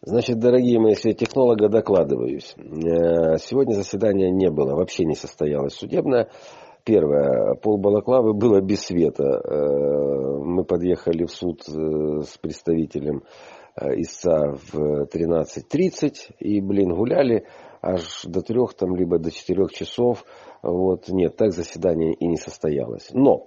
Значит, дорогие мои, если я технолога докладываюсь. Сегодня заседания не было, вообще не состоялось судебное. Первое, полбалаклавы было без света. Мы подъехали в суд с представителем истца в 13:30 и, гуляли аж до 3, там, либо до 4 часов. Вот, нет, так заседание и не состоялось. Но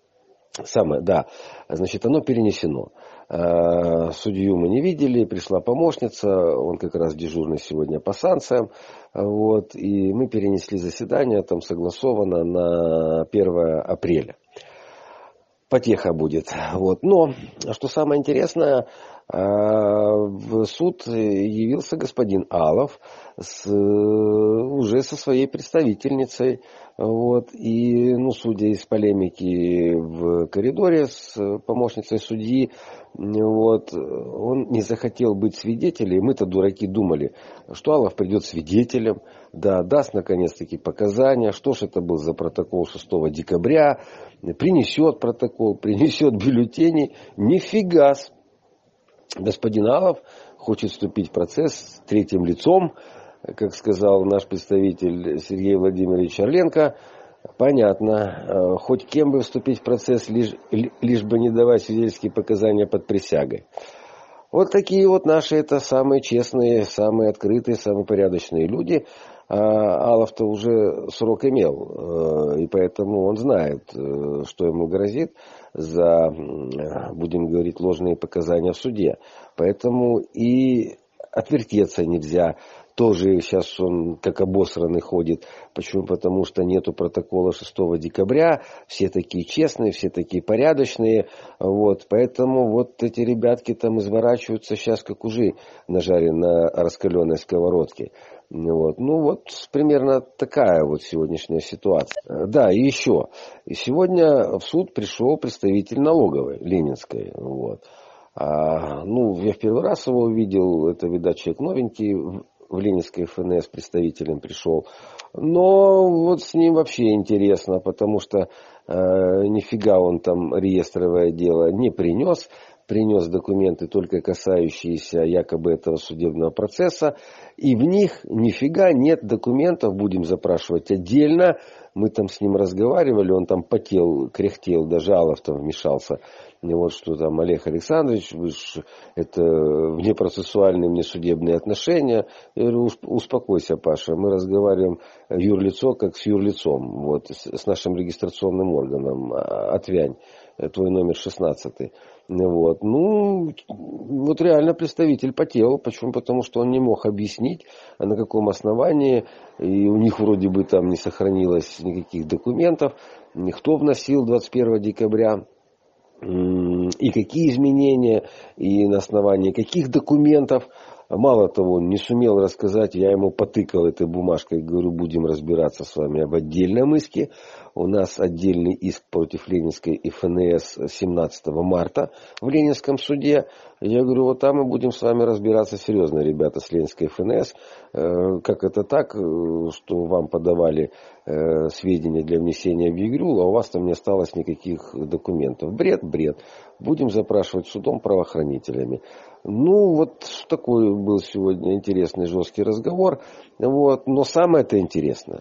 значит, оно перенесено. Судью мы не видели, пришла помощница, он как раз дежурный сегодня по санкциям, вот, и мы перенесли заседание, там согласовано на 1 апреля. Потеха будет. Вот. Но, что самое интересное, в суд явился господин Алов уже со своей представительницей. Вот. И, судя из полемики в коридоре с помощницей судьи, вот, он не захотел быть свидетелем. Мы-то, дураки, думали, что Алов придет свидетелем, да, даст наконец-таки показания, что ж это был за протокол 6 декабря, принесет протокол, принесет бюллетени. Нифига-с! Господин Алов хочет вступить в процесс третьим лицом, как сказал наш представитель Сергей Владимирович Орленко. Понятно, хоть кем бы вступить в процесс, лишь бы не давать свидетельские показания под присягой. Вот такие вот наши, это самые честные, самые открытые, самые порядочные люди. Алов-то уже срок имел, и поэтому он знает, что ему грозит за, будем говорить, ложные показания в суде. Поэтому и отвертеться нельзя. Тоже сейчас он как обосранный ходит. Почему? Потому что нету протокола 6 декабря. Все такие честные, все такие порядочные. Вот. Поэтому вот эти ребятки там изворачиваются сейчас как ужи на жаре на раскаленной сковородке. Вот. Примерно такая вот сегодняшняя ситуация. Да, и еще. И сегодня в суд пришел представитель налоговой, Ленинской. Вот. Я в первый раз его увидел. Это, видать, человек новенький. В Ленинской ФНС представителем пришел. Но вот с ним вообще интересно, потому что нифига он там реестровое дело не принес. Принес документы, только касающиеся якобы этого судебного процесса. И в них нифига нет документов, будем запрашивать отдельно. Мы там с ним разговаривали, он там потел, кряхтел, даже Алов там вмешался. И вот что там, Олег Александрович, это внепроцессуальные, внесудебные отношения. Я говорю, успокойся, Паша, мы разговариваем юрлицо как с юрлицом, вот, с нашим регистрационным органом, отвянь, твой номер 16. Вот. Вот реально представитель потел. Почему? Потому что он не мог объяснить, на каком основании. И у них вроде бы там не сохранилось никаких документов. Кто вносил 21 декабря. И какие изменения. И на основании каких документов. Мало того, он не сумел рассказать, я ему потыкал этой бумажкой, говорю, будем разбираться с вами об отдельном иске. У нас отдельный иск против Ленинской ФНС 17 марта в Ленинском суде. Я говорю, вот там мы будем с вами разбираться серьезно, ребята, с Ленинской ФНС. Как это так, что вам подавали сведения для внесения в ЕГРЮЛ, а у вас там не осталось никаких документов. Бред. Будем запрашивать судом, правоохранителями. Вот такой был сегодня интересный, жесткий разговор. Вот. Но самое интересное,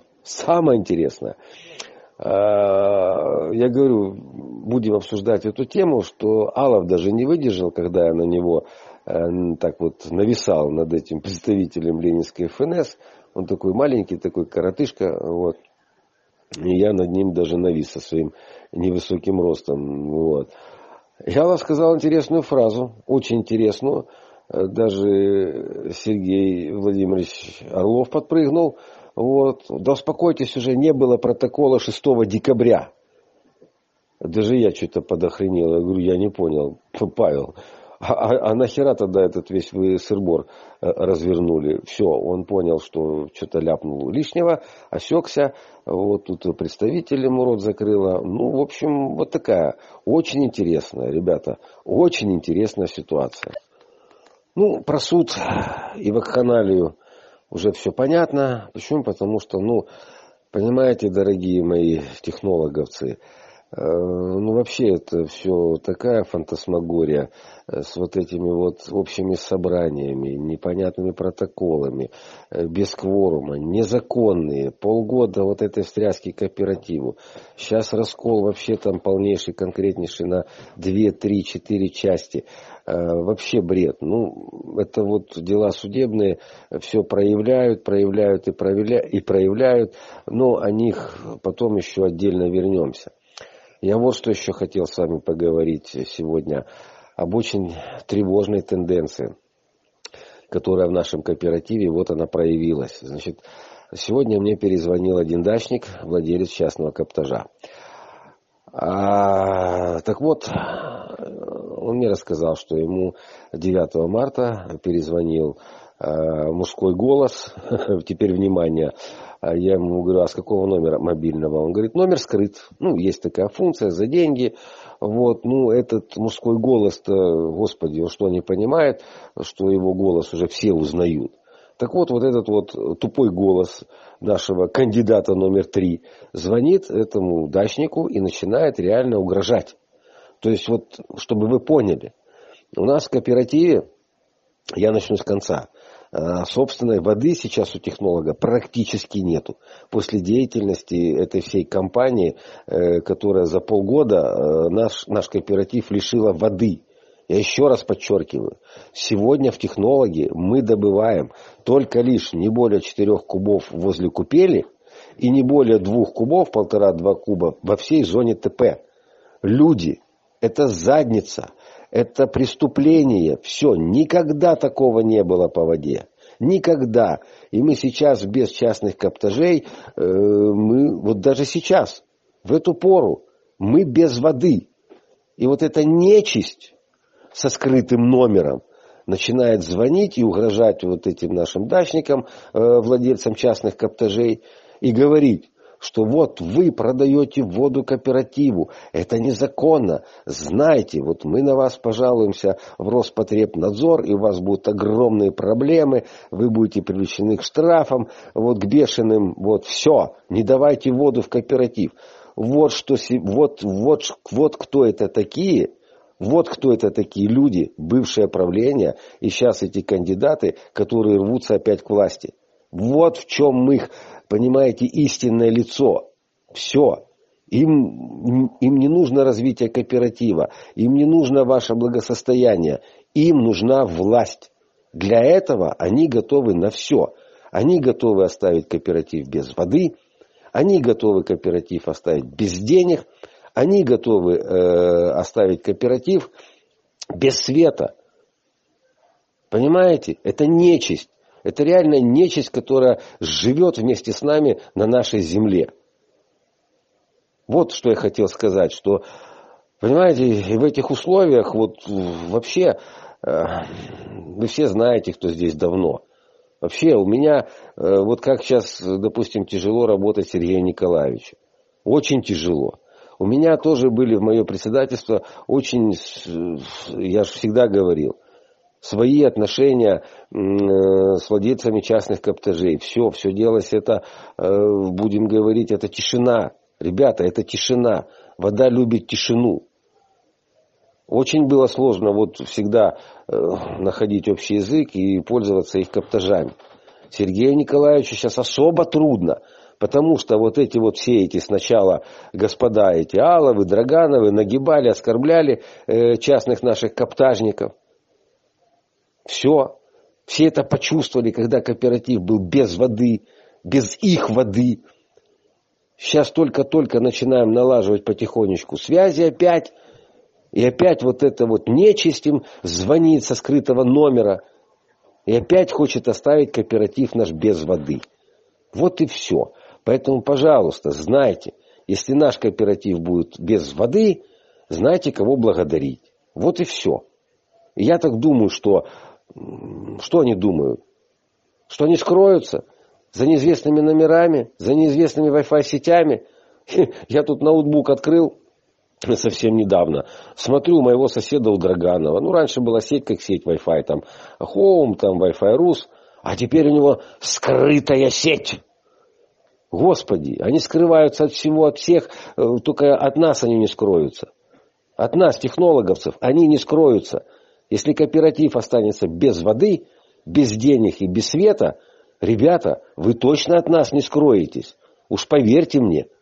я говорю, будем обсуждать эту тему, что Алов даже не выдержал, когда я на него так вот нависал над этим представителем Ленинской ФНС. Он такой маленький, такой коротышка, вот. И я над ним даже навис со своим невысоким ростом. Вот. Алов сказал интересную фразу, очень интересную. Даже Сергей Владимирович Орлов подпрыгнул. Вот. Да успокойтесь, уже не было протокола 6 декабря. Даже я что-то подохренел. Я говорю, я не понял, Павел. А нахера тогда этот весь вы сыр-бор развернули? Все, он понял, что что-то ляпнул лишнего, осекся. Вот тут представитель ему рот закрыло. В общем, вот такая очень интересная, ребята, очень интересная ситуация. Про суд и вакханалию уже все понятно. Почему? Потому что, понимаете, дорогие мои технологовцы, Ну, вообще, это все такая фантасмагория с вот этими вот общими собраниями, непонятными протоколами, без кворума, незаконные, полгода вот этой встряски кооперативу. Сейчас раскол вообще там полнейший, конкретнейший на 2, 3, 4 части. Вообще бред. Ну, это вот дела судебные, все проявляют и проявляют, но о них потом еще отдельно вернемся. Я вот что еще хотел с вами поговорить сегодня об очень тревожной тенденции, которая в нашем кооперативе, вот она проявилась. Значит, сегодня мне перезвонил один дачник, владелец частного коптажа. Так вот, он мне рассказал, что ему 9 марта перезвонил мужской голос. Теперь внимание. Я ему говорю, а с какого номера мобильного? Он говорит, номер скрыт. Ну, есть такая функция за деньги. Вот, ну, этот мужской голос-то, господи, он что, не понимает, что его голос уже все узнают? Так вот, вот этот вот тупой голос нашего кандидата номер 3 звонит этому дачнику и начинает реально угрожать. То есть, вот, чтобы вы поняли, у нас в кооперативе, я начну с конца, собственной воды сейчас у технолога практически нету. После деятельности этой всей компании, которая за полгода наш кооператив лишила воды. Я еще раз подчеркиваю, сегодня в технологии мы добываем только лишь не более 4 кубов возле купели и не более 2 кубов, 1,5-2 куба во всей зоне ТП. Люди, это задница. Это преступление. Все. Никогда такого не было по воде. Никогда. И мы сейчас без частных коптажей, мы вот даже сейчас, в эту пору, мы без воды. И вот эта нечисть со скрытым номером начинает звонить и угрожать вот этим нашим дачникам, владельцам частных коптажей, и говорить, что вот вы продаете воду кооперативу, это незаконно, знайте, вот мы на вас пожалуемся в Роспотребнадзор, и у вас будут огромные проблемы, вы будете привлечены к штрафам, вот к бешеным, вот все, не давайте воду в кооператив. Вот кто это такие, вот кто это такие люди, бывшее правление, и сейчас эти кандидаты, которые рвутся опять к власти. Вот в чем их, понимаете, истинное лицо. Все. Им не нужно развитие кооператива, им не нужно ваше благосостояние, им нужна власть. Для этого они готовы на все. Они готовы оставить кооператив без воды, они готовы кооператив оставить без денег, они готовы оставить кооператив без света. Понимаете? Это нечисть. Это реально нечисть, которая живет вместе с нами на нашей земле. Вот что я хотел сказать, что, понимаете, в этих условиях, вот вообще, вы все знаете, кто здесь давно. Вообще у меня, вот как сейчас, допустим, тяжело работать Сергею Николаевичу. Очень тяжело. У меня тоже были в мое председательство очень, я же всегда говорил, свои отношения с владельцами частных коптажей. Все делалось это, будем говорить, это тишина. Ребята, это тишина. Вода любит тишину. Очень было сложно вот всегда находить общий язык и пользоваться их коптажами. Сергею Николаевичу сейчас особо трудно. Потому что вот все эти сначала господа эти Аловы, Драгановы нагибали, оскорбляли частных наших коптажников. Все это почувствовали, когда кооператив был без воды, без их воды. Сейчас только-только начинаем налаживать потихонечку связи опять. И опять вот эта вот нечисть им звонит со скрытого номера. И опять хочет оставить кооператив наш без воды. Вот и все. Поэтому, пожалуйста, знайте, если наш кооператив будет без воды, знайте, кого благодарить. Вот и все. И я так думаю, что они думают? Что они скроются за неизвестными номерами, за неизвестными Wi-Fi сетями? Я тут ноутбук открыл совсем недавно. Смотрю, у моего соседа у Драганова. Ну, раньше была сеть, как сеть Wi-Fi, там Home, там Wi-Fi Rus. А теперь у него скрытая сеть. Господи, они скрываются от всего, от всех, только от нас они не скроются. От нас, технологовцев, они не скроются. Если кооператив останется без воды, без денег и без света, ребята, вы точно от нас не скроетесь. Уж поверьте мне.